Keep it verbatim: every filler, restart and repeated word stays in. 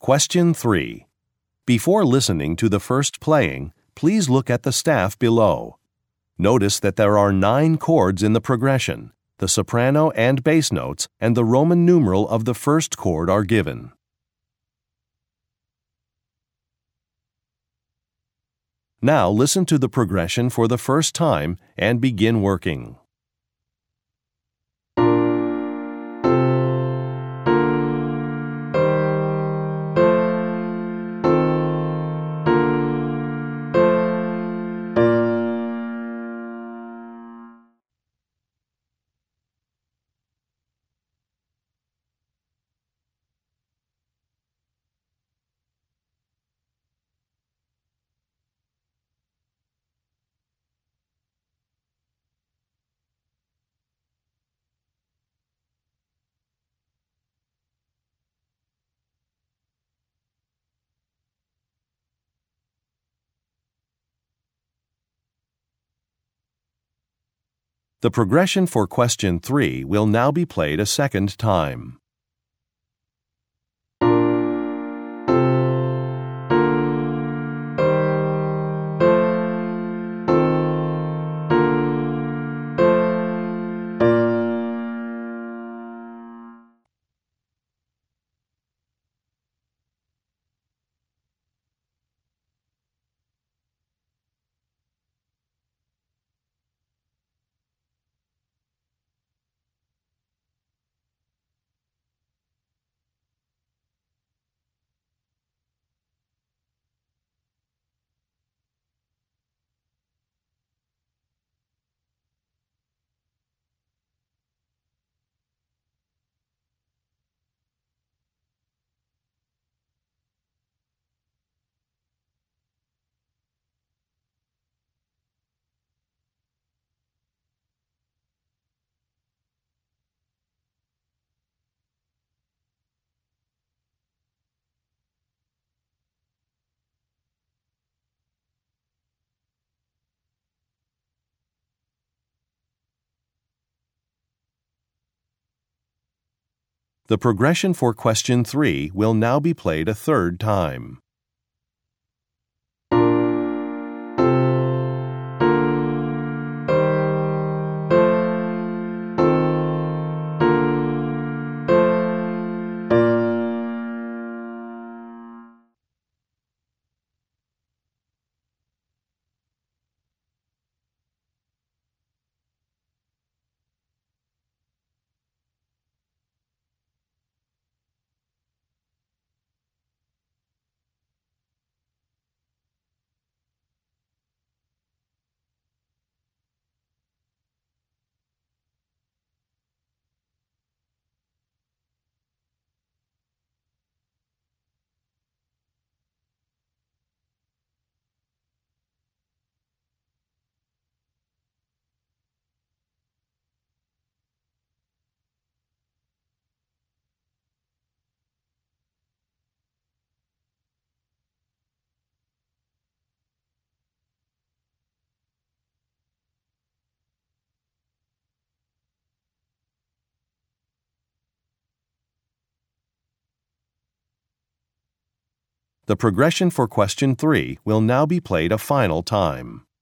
Question three. Before listening to the first playing, please look at the staff below. Notice that there are nine chords in the progression. The soprano and bass notes and the Roman numeral of the first chord are given. Now listen to the progression for the first time and begin working. The progression for question three will now be played a second time. The progression for question three will now be played a third time. The progression for question three will now be played a final time.